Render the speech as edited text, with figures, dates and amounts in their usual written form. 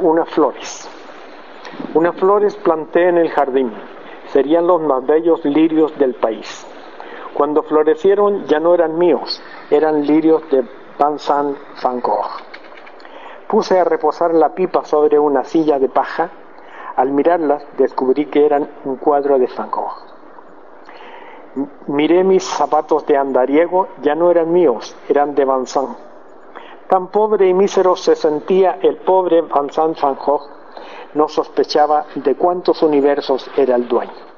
unas flores. Unas flores planté en el jardín. Serían los más bellos lirios del país. Cuando florecieron ya no eran míos, eran lirios de Vincent van Gogh. Puse a reposar la pipa sobre una silla de paja. Al mirarlas descubrí que eran un cuadro de Van Gogh. Miré mis zapatos de andariego, ya no eran míos, eran de Vincent. Tan pobre y mísero se sentía el pobre Vincent van Gogh, no sospechaba de cuántos universos era el dueño.